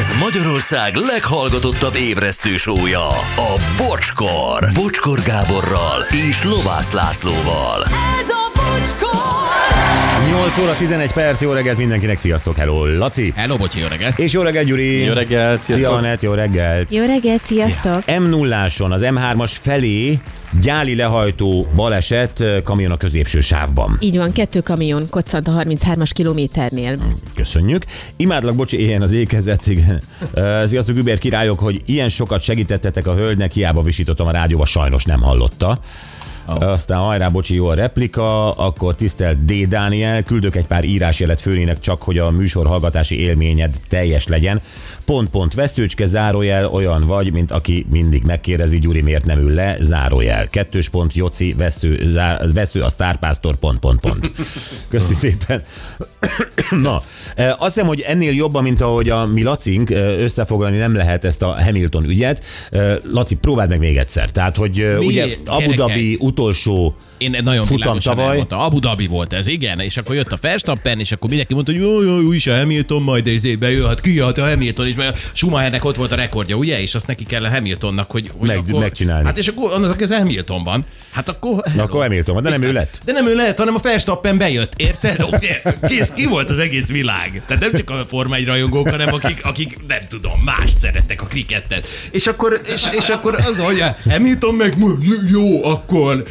Ez Magyarország leghallgatottabb ébresztő show-ja, a Bocskor. Bocskor Gáborral és Lovász Lászlóval. Ez a Bocskor! 8 óra 11 perc, jó reggelt mindenkinek, sziasztok, hello, Laci. Hello, Bocsi, jó reggelt. És jó reggelt, Gyuri. Jó reggelt, sziasztok. Szia, Anett, jó reggelt. Jó reggelt, sziasztok! M0-áson, az M3-as felé gyáli lehajtó baleset, kamion a középső sávban. Így van, 2 kamion koccant a 33-as kilométernél. Köszönjük. Imádlak, bocsi, éhen az ékezet. Igen. Sziasztok, Uber királyok, hogy ilyen sokat segítettetek a hölgynek, hiába visítottam a rádióba, sajnos nem hallotta. Aztán hajrá, bocsi, jó a replika, akkor tisztelt D. Dániel, küldök egy pár írásjelet főnének, csak hogy a műsor hallgatási élményed teljes legyen. Pont, veszőcske, zárójel, olyan vagy, mint aki mindig megkérdezi, Gyuri miért nem ül le, zárójel. 2. Joci, vesző a sztárpásztor, pont. Köszi szépen. Na, azt hiszem, hogy ennél jobban, mint ahogy a mi Lacink, összefoglalni nem lehet ezt a Hamilton ügyet. Laci, próbáld meg még egyszer. Tehát, hogy ugye Abu Dhabi utolsó Én nagyon futam tavaly. Elmondta. Abu Dhabi volt ez, igen, és akkor jött a Verstappen, és akkor mindenki mondta, hogy jó, is a Hamilton, majd izébe jöhet, kijöhet a Hamilton, és mert Schumachernek ott volt a rekordja, ugye, és azt neki kell a Hamiltonnak, hogy akkor, megcsinálni. Hát és akkor annak ez Hamilton van. Hát akkor... Na, akkor Hamilton van, de nem ő lett. De nem ő lett, hanem a Verstappen bejött, érted? Kész, ki volt az egész világ. Tehát nem csak a Forma 1 rajongók, hanem akik nem tudom, mást szerettek, a krikettet. És akkor az, hogy Hamilton meg jó, akkor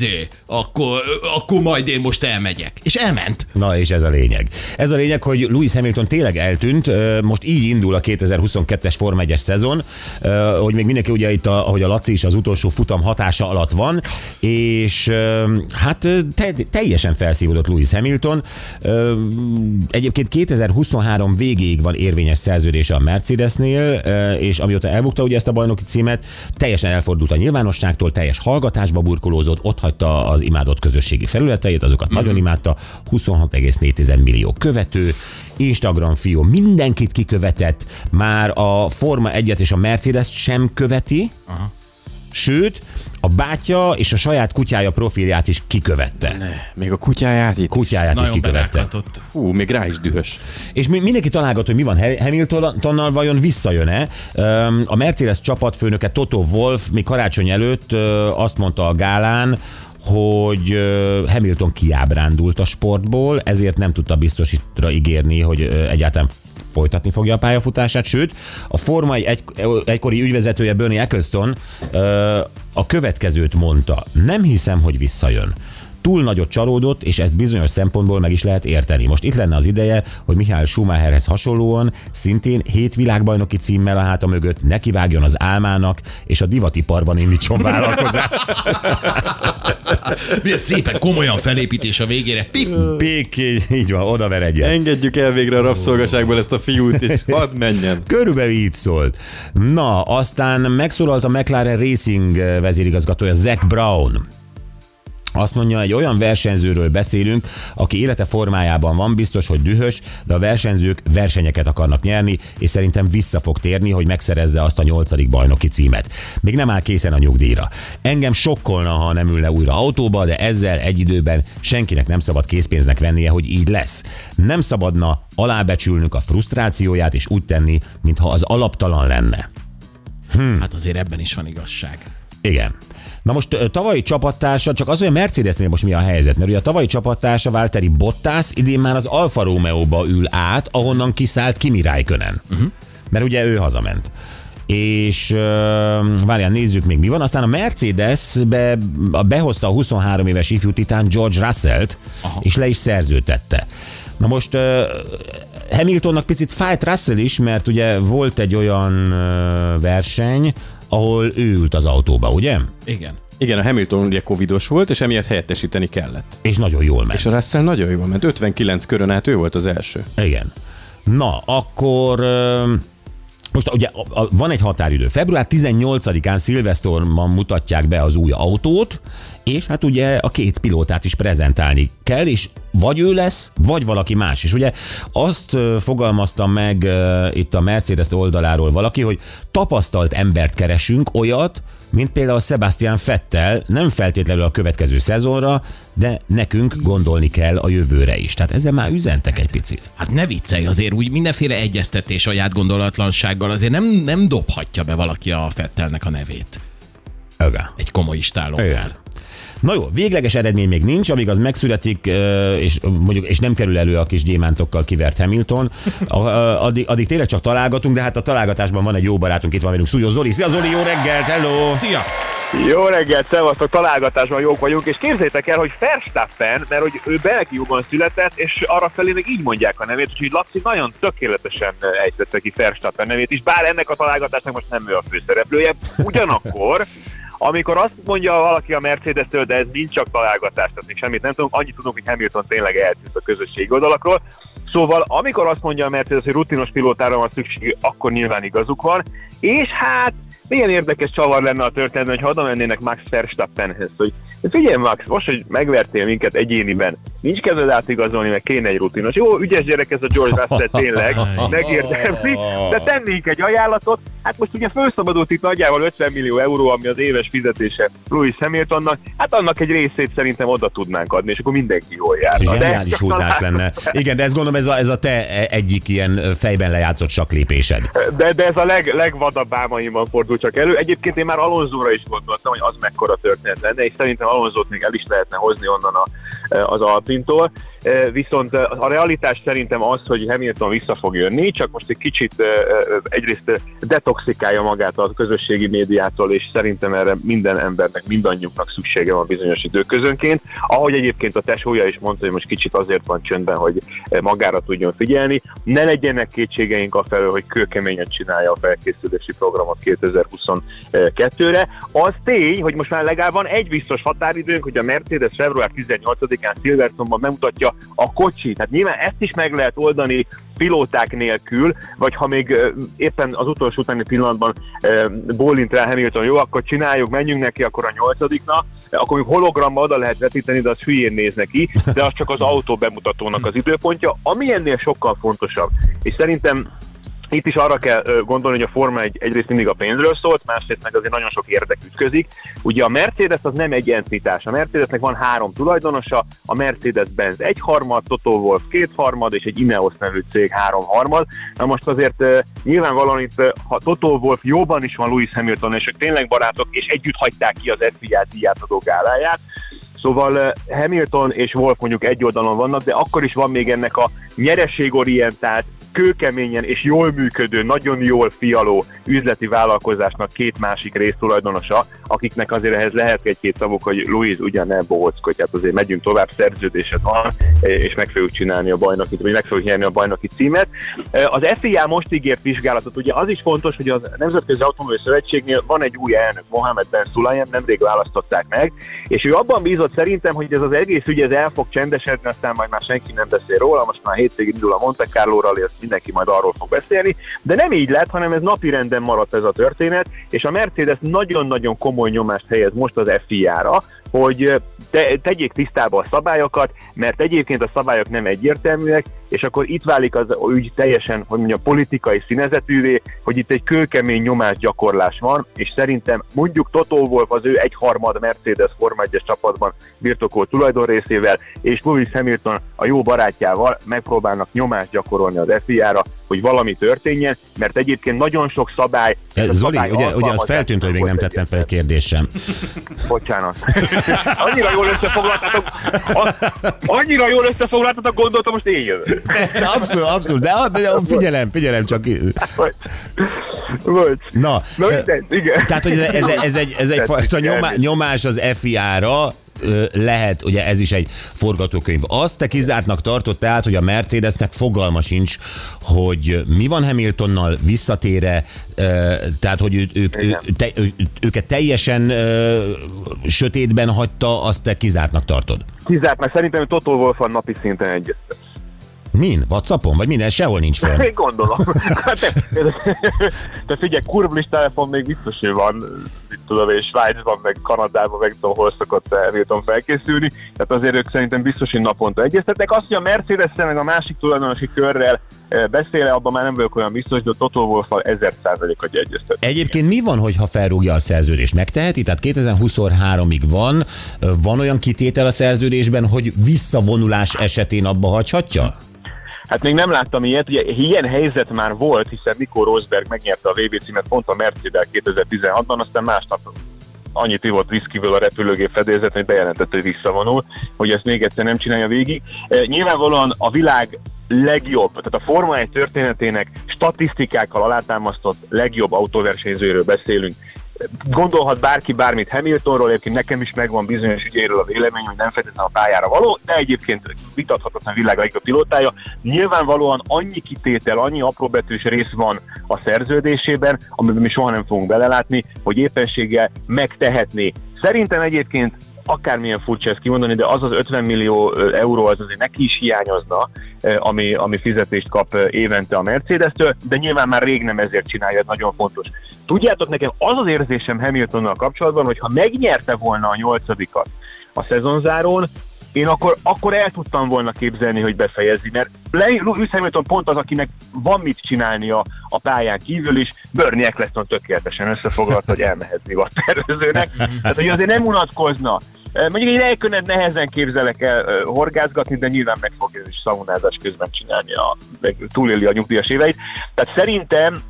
akkor majd én most elmegyek. És elment. Na, és ez a lényeg. Ez a lényeg, hogy Lewis Hamilton tényleg eltűnt, most így indul a 2022-es Forma 1-es szezon, hogy még mindenki ugye itt, ahogy a Laci is az utolsó futam hatása alatt van, és hát teljesen felszívódott Lewis Hamilton. Egyébként 2023 végéig van érvényes szerződése a Mercedesnél, és amióta elbukta ugye ezt a bajnoki címet, teljesen elfordult a nyilvánosságtól, teljes hallgatásba burkolózott, ott hagyta az imádott közösségi felületeit, azokat nagyon imádta, 26,4 millió követő, Instagram fió mindenkit kikövetett, már a Forma 1-et és a Mercedes sem követi, sőt, a bátyja és a saját kutyája profilját is kikövette. Még a kutyáját itt? Kutyáját is kikövette. Hú, még rá is dühös. És mindenki találgat, hogy mi van Hamiltonnal, vajon visszajön-e? A Mercedes csapatfőnöke Toto Wolff még karácsony előtt azt mondta a gálán, hogy Hamilton kiábrándult a sportból, ezért nem tudta biztosítra ígérni, hogy egyáltalán folytatni fogja a pályafutását, sőt, a Forma 1 egykori ügyvezetője Bernie Ecclestone a következőt mondta: nem hiszem, hogy visszajön. Túl nagyot csalódott, és ezt bizonyos szempontból meg is lehet érteni. Most itt lenne az ideje, hogy Michael Schumacherhez hasonlóan szintén 7 világbajnoki címmel a háta mögött nekivágjon az álmának, és a divatiparban indítson vállalkozást. Milyen szépen komolyan felépítés a végére. Pik, így van, oda veredjen. Engedjük el végre a rabszolgaságból ezt a fiút, és hadd menjen. Körülbelül így szólt. Na, aztán megszólalt a McLaren Racing vezérigazgatója Zak Brown. Azt mondja, egy olyan versenyzőről beszélünk, aki élete formájában van, biztos, hogy dühös, de a versenyzők versenyeket akarnak nyerni, és szerintem vissza fog térni, hogy megszerezze azt a 8. bajnoki címet. Még nem áll készen a nyugdíjra. Engem sokkolna, ha nem ülne újra autóba, de ezzel egy időben senkinek nem szabad készpénznek vennie, hogy így lesz. Nem szabadna alábecsülnünk a frusztrációját, és úgy tenni, mintha az alaptalan lenne. Hát azért ebben is van igazság. Igen. Na most tavalyi csapattársa, csak az, hogy a Mercedesnél most mi a helyzet, mert ugye a tavalyi csapattársa Valtteri Bottas idén már az Alfa Romeo-ba ül át, ahonnan kiszállt Kimi Räikkönen. Mert ugye ő hazament. És várjál, nézzük még mi van. Aztán a Mercedes behozta a 23 éves ifjú titán George Russellt, és le is szerződtette. Na most Hamiltonnak picit fájt Russell is, mert ugye volt egy olyan verseny, ahol ő ült az autóba, ugye? Igen, a Hamilton ugye covidos volt, és emiatt helyettesíteni kellett. És nagyon jól ment. És a Russell nagyon jól ment. 59 körön át ő volt az első. Igen. Na, akkor most ugye van egy határidő. Február 18-án Silverstone-ban mutatják be az új autót, és hát ugye a 2 pilótát is prezentálni kell, és vagy ő lesz, vagy valaki más. És ugye azt fogalmazta meg itt a Mercedes oldaláról valaki, hogy tapasztalt embert keresünk, olyat, mint például Sebastian Vettel, nem feltétlenül a következő szezonra, de nekünk gondolni kell a jövőre is. Tehát ezzel már üzentek egy picit. Hát ne viccelj, azért úgy mindenféle egyeztetés saját gondolatlansággal azért nem dobhatja be valaki a Vettelnek a nevét. Igen. Egy komoly istálónál. Igen. Na jó, végleges eredmény még nincs, amíg az megszületik, és nem kerül elő a kis gyémántokkal kivert Hamilton, addig tényleg csak találgatunk, de hát a találgatásban van egy jó barátunk, itt van velünk, Súlyos Zoli. Szia Zoli, jó reggelt, hello! Szia! Jó reggelt, szevasztok, találgatásban jók vagyunk, és képzeljétek el, hogy Verstappen, mert hogy ő Belgiumban született, és arra felé még így mondják a nevét, úgyhogy Laci nagyon tökéletesen ejtette ki Verstappen nevét is, bár ennek a találgatásnak most nem ő a főszereplője. Ugyanakkor, amikor azt mondja valaki a Mercedes-től, de ez nincs csak találgatás, tehát még semmit nem tudunk, annyit tudunk, hogy Hamilton tényleg eltűnt a közösségi oldalakról. Szóval amikor azt mondja a Mercedes, hogy rutinos pilótára van szükség, akkor nyilván igazuk van, és hát milyen érdekes csavar lenne a történetben, hogy oda mennének Max Verstappenhez, hogy figyelj Max, most, hogy megvertél minket egyéniben, nincs kedved átigazolni, meg kéne egy rutinos. Jó, ügyes gyerek ez a George Russell tényleg, megérdemli, de tennénk egy ajánlatot. Hát most ugye felszabadult itt nagyjából 50 millió euró, ami az éves fizetése Lewis Hamiltonnak, hát annak egy részét szerintem oda tudnánk adni, és akkor mindenki jól járna. Zseniális húzás lenne. Igen, de ezt gondolom, ez a te egyik ilyen fejben lejátszott saklépésed. De ez a legvadabb álmaimban fordul csak elő. Egyébként én már Alonsóra is gondoltam, hogy az mekkora történet lenne, és szerintem Alonsót még el is lehetne hozni onnan az Alpintól. Viszont a realitás szerintem az, hogy Hamilton vissza fog jönni, csak most egy kicsit egyrészt detoxikálja magát a közösségi médiától, és szerintem erre minden embernek, mindannyiunknak szüksége van bizonyos időközönként. Ahogy egyébként a tesója is mondta, hogy most kicsit azért van csöndben, hogy magára tudjon figyelni. Ne legyenek kétségeink afelől, hogy kőkeményen csinálja a felkészülési programot 2022-re. Az tény, hogy most már legalább van egy biztos határidőnk, hogy a Mercedes február 18-án Silverstone-ban bemutatja a kocsit. Hát nyilván ezt is meg lehet oldani pilóták nélkül, vagy ha még éppen az utolsó utáni pillanatban bólint rá Hamilton, jó, akkor csináljuk, menjünk neki akkor a 8-nak, akkor még hologramma oda lehet vetíteni, de az hülyén néz neki, de az csak az autó bemutatónak az időpontja, ami ennél sokkal fontosabb. És szerintem itt is arra kell gondolni, hogy a Forma egyrészt mindig a pénzről szólt, másrészt meg azért nagyon sok érdek ütközik. Ugye a Mercedes az nem egy entitás. A Mercedesnek van 3 tulajdonosa, a Mercedes-Benz 1/3, Toto Wolff 2/3 és egy Ineos nevű cég 3/3. Na most azért nyilvánvalóan itt, ha Toto Wolff jóban is van Lewis Hamilton, és ők tényleg barátok, és együtt hagyták ki az FIA díjátadó gáláját, szóval Hamilton és Wolff mondjuk egy oldalon vannak, de akkor is van még ennek a nyereségorientált, kőkeményen és jól működő, nagyon jól fialó üzleti vállalkozásnak 2 másik résztulajdonosa, akiknek azért ehhez lehet egy-két szavuk, hogy Louis ugyan nem bohóckodj, hát azért megyünk tovább, szerződésed van, és meg fogjuk csinálni a bajnokit, vagy meg fogjuk nyerni a bajnoki címet. Az FIA most ígért vizsgálatot, ugye az is fontos, hogy a Nemzetközi Automóbil Szövetségnél van egy új elnök, Mohamed Ben Sulayem, nemrég választották meg, és ő abban bízott szerintem, hogy ez az egész ügy ez el fog csendesedni, aztán majd már senki nem beszél róla, most már hétvégén indul a Monte Carlo rally, mindenki majd arról fog beszélni, de nem így lett, hanem ez napirenden maradt ez a történet, és a Mercedes nagyon-nagyon komoly nyomást helyez most az FIA-ra, hogy tegyék tisztába a szabályokat, mert egyébként a szabályok nem egyértelműek, és akkor itt válik az ügy teljesen, hogy mondjam, politikai színezetűvé, hogy itt egy kőkemény nyomásgyakorlás van, és szerintem mondjuk Toto Wolff az ő 1/3 Mercedes Forma 1-es csapatban birtokolt tulajdonrészével, és Lewis Hamilton a jó barátjával megpróbálnak nyomást gyakorolni az FIA-ra, hogy valami történjen, mert egyébként nagyon sok szabály... Zoli, ugye az feltűnt, hogy még nem tettem fel kérdést sem. Bocsánat. Annyira jól összefoglaltatok, gondoltam, most én jövök. Persze, abszolút, de figyelem csak. Bocs. Na igen. Tehát, hogy ez egyfajta nyomás az FIA-ra, lehet, ugye ez is egy forgatókönyv. Azt te kizártnak tartott tehát, hogy a Mercedesnek fogalma sincs, hogy mi van Hamiltonnal, visszatér-e, tehát, hogy őket teljesen sötétben hagyta, azt te kizártnak tartod? Kizárt, mert szerintem Toto Wolff napi szinten egyeztet. Min? WhatsAppon? Vagy minden? Sehol nincs fel. Én gondolom. De figyelj, kurvlis telefon még biztos, hogy van. tudom, és Svájcban, meg Kanadában, meg tudom, hol szokott Hamilton felkészülni. Tehát azért ők szerintem biztos, hogy naponta egyeztetnek. Azt, hogy a Mercedes-szel meg a másik tulajdonosi körrel beszéle, abban már nem vagyok olyan biztos, de a Toto Wolff-al 1000%-at egyeztet. Egyébként mi van, hogyha felrúgja a szerződést? Megteheti? Tehát 2023-ig van olyan kitétel a szerződésben, hogy visszavonulás esetén abba hagyhatja? Hát még nem láttam ilyet, ugye ilyen helyzet már volt, hiszen Nico Rosberg megnyerte a VB címet pont a Mercedes 2016-ban, aztán másnap annyit ivott viszkiből a repülőgép fedélzet, hogy bejelentett, hogy visszavonul, hogy ezt még egyszer nem csinálja végig. Nyilvánvalóan a világ legjobb, tehát a Forma 1 történetének statisztikákkal alátámasztott legjobb autóversenyzőről beszélünk. Gondolhat bárki bármit Hamiltonról, egyébként nekem is megvan bizonyos ügyéről a vélemény, hogy nem feltétlenül a pályára való, de egyébként vitathatatlan világ legjobb pilótája. Nyilvánvalóan annyi kitétel, annyi apróbetűs rész van a szerződésében, amiben mi soha nem fogunk belelátni, hogy éppenséggel megtehetné. Szerintem egyébként akármilyen furcsa ezt kimondani, de az 50 millió euró az azért neki is hiányozna, ami fizetést kap évente a Mercedes-től, de nyilván már rég nem ezért csinálja, ez nagyon fontos. Tudjátok, nekem az az érzésem Hamiltonnal kapcsolatban, hogy ha megnyerte volna a 8-at a szezonzárón, én akkor el tudtam volna képzelni, hogy befejezi, mert Lewis Hamilton pont az, akinek van mit csinálnia a pályán kívül is, Bernie Eccleston tökéletesen összefoglalta, hogy elmehet divattervezőnek, tehát hogy azért nem unatkozna. Mondjuk egy elköned nehezen képzelek el horgászgatni, de nyilván meg fogja is szaunázás közben csinálni, meg túlélni a nyugdíjas éveit. Tehát szerintem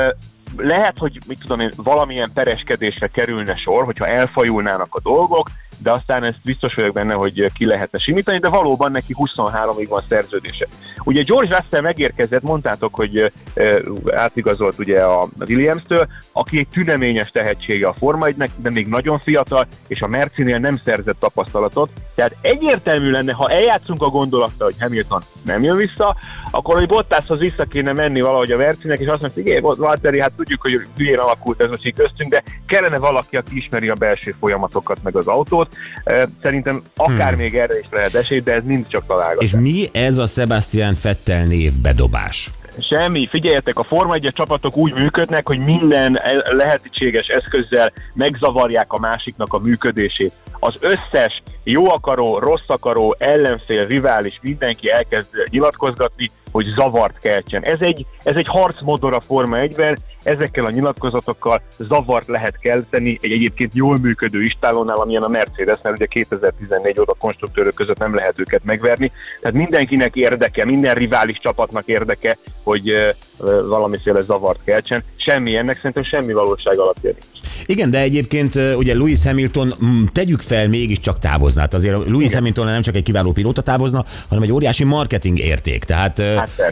lehet, hogy valamilyen pereskedésre kerülne sor, hogyha elfajulnának a dolgok, de aztán ezt biztos vagyok benne, hogy ki lehetne simítani, de valóban neki 23-ig van szerződése. Ugye George Russell megérkezett, mondtátok, hogy átigazolt ugye a Williams-től, aki egy tüneményes tehetsége a Forma 1-nek, de még nagyon fiatal, és a Mercinél nem szerzett tapasztalatot. Tehát egyértelmű lenne, ha eljátszunk a gondolattal, hogy Hamilton nem jön vissza, akkor hogy Bottashoz vissza kéne menni valahogy a Mercinek, és azt mondja, hogy igen, Valtteri, hát tudjuk, hogy hülyén alakult ez a köztünk, de kellene valaki, aki ismeri a belső folyamatokat, meg az autót. Szerintem akár még erre is lehet esély, de ez mind csak találgatás. És mi ez a Sebastian Vettel név bedobás? Semmi, figyeljetek, a Forma 1-es csapatok úgy működnek, hogy minden lehetséges eszközzel megzavarják a másiknak a működését. Az összes jó akaró, rossz akaró, ellenfél, rivális, mindenki elkezd nyilatkozgatni, hogy zavart keltsen. Ez egy harcmodor a Forma 1-ben, ezekkel a nyilatkozatokkal zavart lehet kelteni egy egyébként jól működő istálónál, amilyen a Mercedes, mert ugye 2014 óta konstruktőrök között nem lehet őket megverni. Tehát mindenkinek érdeke, minden rivális csapatnak érdeke, hogy valamiféle zavart keltsen. Semmi ennek szerintem semmi valóság alapja nincs. Igen, de egyébként ugye Lewis Hamilton, tegyük fel, mégiscsak távozna. Hát azért Lewis Hamilton nem csak egy kiváló pilóta távozna, hanem egy óriási marketing érték. Tehát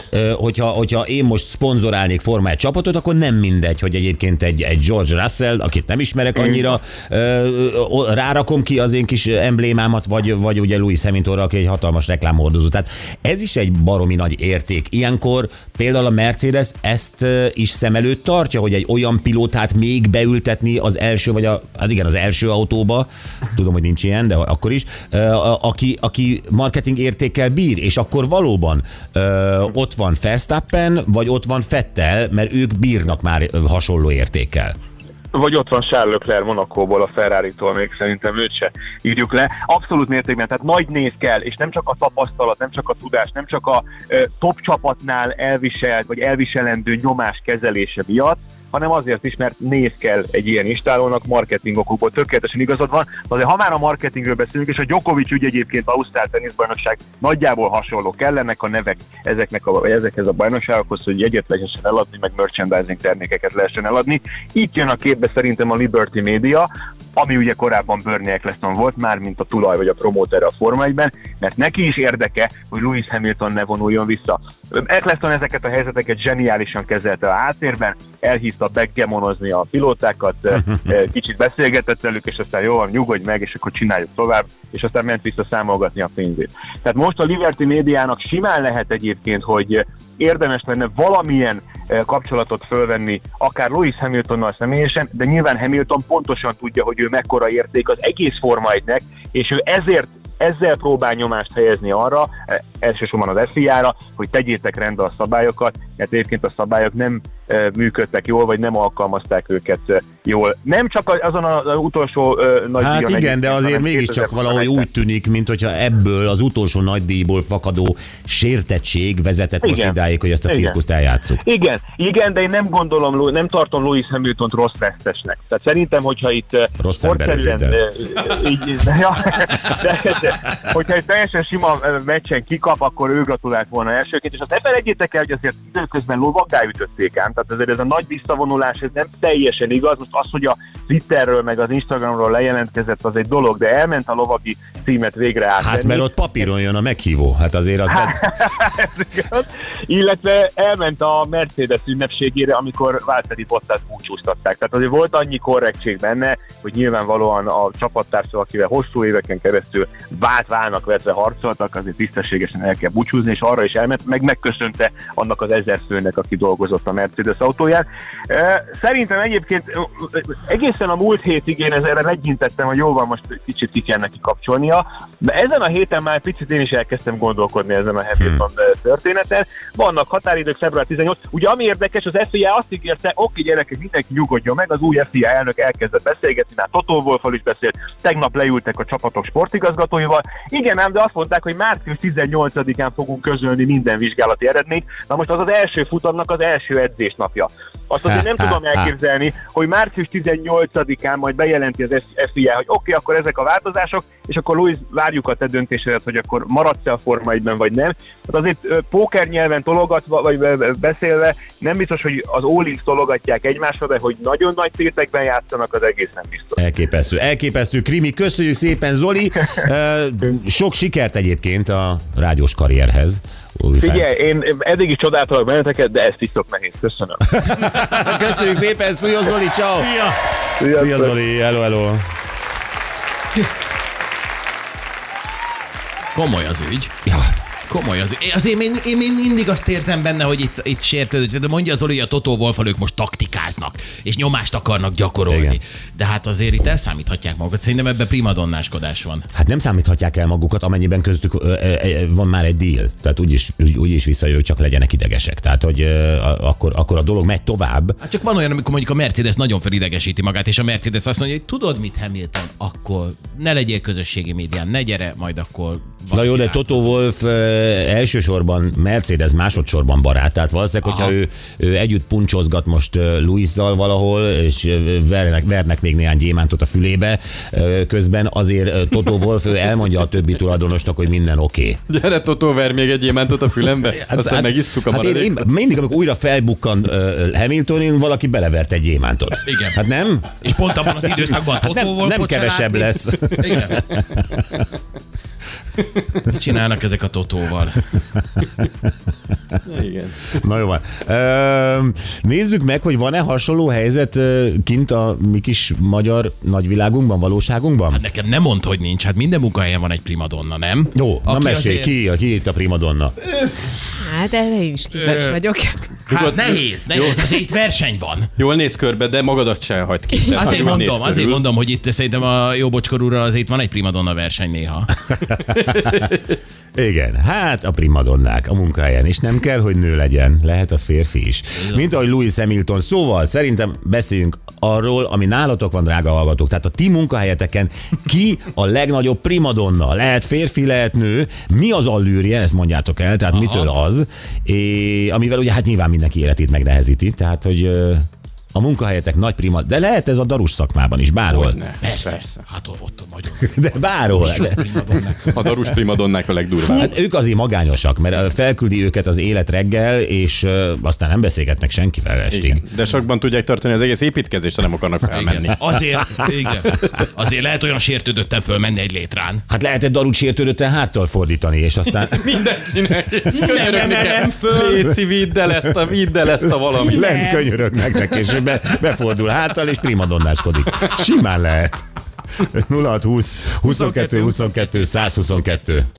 hogyha én most szponzorálnék Forma 1 csapatot, akkor nem mindegy, hogy egyébként egy George Russell, akit nem ismerek annyira, rárakom ki az én kis emblémámat, vagy ugye Lewis Hamiltonra, aki egy hatalmas reklámhordozó. Tehát ez is egy baromi nagy érték. Ilyenkor például a Mercedes ezt is szem előtt tartja, hogy egy olyan pilótát még beültetni az első, vagy az első autóba, tudom, hogy nincs ilyen, de akkor is, aki marketing értékkel bír, és akkor valóban ott van Verstappen, vagy ott van Vettel, mert ők bírnak már hasonló értékkel. Vagy ott van Charles Leclerc Monacóból, a Ferrari-tól, még szerintem őt se írjuk le. Abszolút mértékben, tehát nagy név kell, és nem csak a tapasztalat, nem csak a tudás, nem csak a top csapatnál elviselt, vagy elviselendő nyomás kezelése miatt, hanem azért is, mert név kell egy ilyen istálónak, marketingokból tökéletesen igazad van. Azért ha már a marketingről beszélünk, és a Djokovic ügy egyébként Ausztrál teniszbajnokság nagyjából hasonló, kellenek a nevek ezekhez a bajnokságokhoz, hogy jegyet lehessen eladni, meg merchandising termékeket lehessen eladni. Itt jön a képbe szerintem a Liberty Media, ami ugye korábban Bernie Eccleston volt, már mint a tulaj vagy a promóter a Forma 1-ben, mert neki is érdeke, hogy Lewis Hamilton ne vonuljon vissza. Eccleston ezeket a helyzeteket zseniálisan kezelte a háttérben, elhívta begemonozni a pilótákat, kicsit beszélgetett velük, és aztán jó van, nyugodj meg, és akkor csináljuk tovább, és aztán ment vissza számolgatni a pénzét. Tehát most a Liberty Médiának simán lehet egyébként, hogy érdemes lenne valamilyen kapcsolatot fölvenni, akár Lewis Hamiltonnal személyesen, de nyilván Hamilton pontosan tudja, hogy ő mekkora érték az egész Forma 1-nek, és ő ezzel próbál nyomást helyezni arra, elsősorban az FIA-ra, hogy tegyétek rendbe a szabályokat, mert egyébként a szabályok működtek jól, vagy nem alkalmazták őket jól. Nem csak azon az utolsó nagy Hát díjon igen, de azért mégiscsak valahogy úgy tűnik, mint hogyha ebből az utolsó nagy díjból fakadó sértettség vezetett most idáig, hogy ezt a cirkuszt eljátszuk. Igen, de én nem tartom Lewis Hamiltont rossz vesztesnek. Tehát szerintem, hogyha itt rossz emberül, hogyha egy teljesen sima meccsen kikap, akkor ő gratulált volna elsőként, és azt ne felejtjétek el, hogy azért időközben lovaggá ütötték ám, tehát azért ez a nagy visszavonulás, ez nem teljesen igaz. Most az, hogy a Twitterről meg az Instagramról lejelentkezett, az egy dolog, de elment a lovagi címet végre átvenni. Hát mert ott papíron jön a meghívó, hát azért az nem... Illetve elment a Mercedes ünnepségére, amikor Valtteri Bottas búcsúztatták. Tehát azért volt annyi korrektség benne, hogy nyilvánvalóan a csapattársa, akivel hosszú éveken keresztül válnak vetve harcoltak, azért tisztességesen el kell búcsúzni, és arra is elment, megköszönte annak az 1000 főnek, aki dolgozott a Mercedes autóján. Szerintem egyébként egészen a múlt hétig én erre legyintettem, hogy jó van, most kicsit ki kell neki kapcsolnia, de ezen a héten már picit én is elkezdtem gondolkodni ezen a Hamilton történeten. Vannak határidők, február 18. Ugye ami érdekes, az FIA azt ígérte, oké gyerekek, mindenki nyugodjon meg, az új FIA elnök elkezdett beszélgetni, már Toto Wolffal is beszélt, tegnap leültek a csapatok sportigazgatóival. Igen ám, de azt mondták, hogy március 18-án fogunk közölni minden vizsgálati eredményt. Na most az az első futamnak az első edzésnapja. Azt azért nem tudom elképzelni, hogy március 18-án majd bejelenti az FIA, hogy oké, akkor ezek a változások, és akkor Louis, várjuk a te döntésedet, hogy akkor maradsz-e a Forma 1-ben, vagy nem. Hát azért póker nyelven tologatva, vagy beszélve, nem biztos, hogy az All-Ins tologatják egymásra, de hogy nagyon nagy tétekben játszanak, az egészen biztos. Elképesztő. Krimi, köszönjük szépen, Zoli. Sok sikert egyébként a rádiós karrierhez. Figyelj, én eddig is csodáltalak benneteket, de ezt is szok nehéz. Köszönöm. Köszönjük szépen, szia Zoli, ciao. Szia Zoli, hello. Komoly az ügy. Ja. Komoly az ügy. Azért én mindig azt érzem benne, hogy itt sértődött. De mondja az Zoli, hogy a Toto Wolffal ők most taktikáznak, és nyomást akarnak gyakorolni. Igen. De hát azért itt elszámíthatják magukat. Szerintem ebben primadonnáskodás van. Hát nem számíthatják el magukat, amennyiben köztük van már egy deal. Tehát úgyis visszajövő, csak legyenek idegesek. Tehát, hogy akkor a dolog megy tovább. Hát csak van olyan, amikor mondjuk a Mercedes nagyon felidegesíti magát, és a Mercedes azt mondja, hogy tudod mit, Hamilton, akkor ne legyél közösségi médián, ne gyere, majd akkor... Na jó, de Toto Wolff elsősorban Mercedes, másodszorban barát, tehát valószínűleg, hogyha ő együtt puncsozgat most Lewisszal valahol, és vernek még néhány gyémántot a fülébe, közben azért Toto Wolff elmondja a többi tulajdonosnak, hogy minden oké. Gyere Toto, ver még egy gyémántot a fülembe, aztán megisszuk a maradékot. Én mindig, amikor újra felbukkan Hamilton, valaki belevert egy gyémántot. Igen. Hát nem? És pont abban az időszakban Toto Wolff nem kevesebb lesz. Igen. Mit csinálnak ezek a Totóval? Igen. Na jó van. Nézzük meg, hogy van-e hasonló helyzet kint a mi kis magyar nagyvilágunkban, valóságunkban? Hát nekem nem mondd, hogy nincs. Hát minden munkahelyen van egy primadonna, nem? Jó, na mesélj, ki itt a primadonna? Hát, de én is kíváncsi vagyok. Hát nehéz, azért itt verseny van. Jól néz körbe, de magadat se hagyd ki. Azért mondom, hogy itt szerintem a jó Bocskor úrral azért van egy primadonna verseny néha. Igen, hát a primadonnák a munkahelyen is nem kell, hogy nő legyen, lehet az férfi is. Mint ahogy Lewis Hamilton. Szóval szerintem beszéljünk arról, ami nálatok van, drága hallgatók. Tehát a ti munkahelyeteken ki a legnagyobb primadonna? Lehet férfi, lehet nő. Mi az allűrje, ezt mondjátok el, tehát mitől az, amivel ugye hát nyilván mindenki életét megnehezíti, tehát hogy a munkahelyetek nagy prima, de lehet ez a darus szakmában is, bárhol. Persze. Hát ott nagyon. De bárhol. A darus primadonnák a legdurvább. Hát ők azért magányosak, mert felküldi őket az élet reggel, és aztán nem beszélgetnek senkivel estig. Igen. De sokban tudják tartani az egész építkezést, ha nem akarnak felmenni. Igen. Azért lehet olyan sértődötten fölmenni egy létrán. Hát lehet egy darut sértődötten háttal fordítani, és aztán... Mindenkinek. Nem föl. Léci, vidd el ezt a valamit. Lent könyörögnek neki, és befordul háttal, és primadonnáskodik. Simán lehet. 0620 22 22 122.